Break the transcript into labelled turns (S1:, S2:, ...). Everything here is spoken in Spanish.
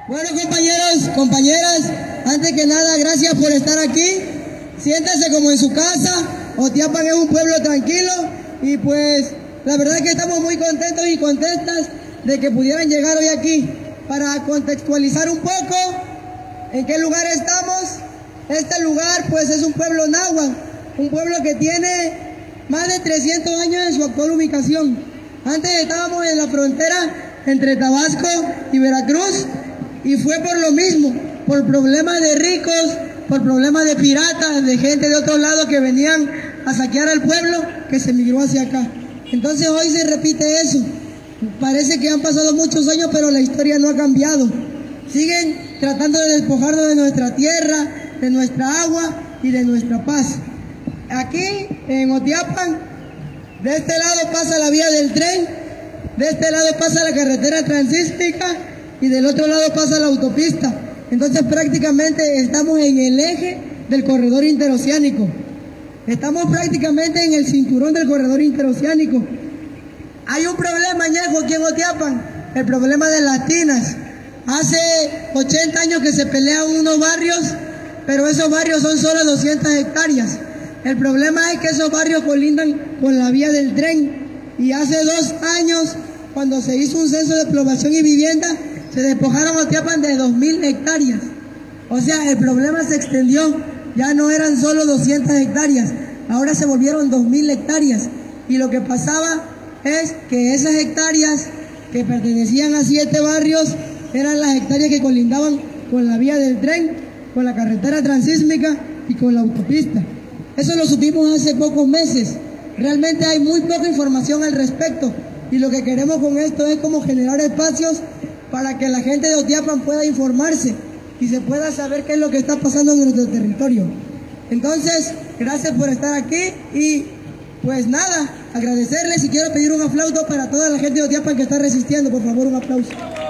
S1: Bueno, compañeros, compañeras, antes que nada, gracias por estar aquí. Siéntanse como en su casa. Otiapan es un pueblo tranquilo y pues la verdad es que estamos muy contentos y contentas de que pudieran llegar hoy aquí. Para contextualizar un poco en qué lugar estamos, este lugar pues es un pueblo náhuatl, un pueblo que tiene más de 300 años en su actual ubicación. Antes estábamos en la frontera entre Tabasco y Veracruz y fue por lo mismo, por problemas de ricos, por problemas de piratas, de gente de otros lados que venían a saquear al pueblo, que se migró hacia acá. Entonces hoy se repite eso. Parece que han pasado muchos años, pero la historia no ha cambiado. Siguen tratando de despojarnos de nuestra tierra, de nuestra agua y de nuestra paz. Aquí en Otiapan, de este lado pasa la vía del tren, de este lado pasa la carretera transísmica y del otro lado pasa la autopista. Entonces prácticamente estamos en el eje del corredor interoceánico. Estamos prácticamente en el cinturón del corredor interoceánico. Hay un problema, Ñejo, aquí en Otiapan, el problema de las tinas. Hace 80 años que se pelean unos barrios, pero esos barrios son solo 200 hectáreas. El problema es que esos barrios colindan con la vía del tren. Y hace 2 años, cuando se hizo un censo de población y vivienda, se despojaron Otiapan de 2000 hectáreas. O sea, el problema se extendió. Ya no eran solo 200 hectáreas, ahora se volvieron 2000 hectáreas. Y lo que pasaba es que esas hectáreas que pertenecían a 7 barrios eran las hectáreas que colindaban con la vía del tren, con la carretera transísmica y con la autopista. Eso lo supimos hace pocos meses. Realmente hay muy poca información al respecto y lo que queremos con esto es como generar espacios para que la gente de Otiapan pueda informarse y se pueda saber qué es lo que está pasando en nuestro territorio. Entonces, gracias por estar aquí y pues nada, agradecerles y quiero pedir un aplauso para toda la gente de Otiapan que está resistiendo, por favor, un aplauso.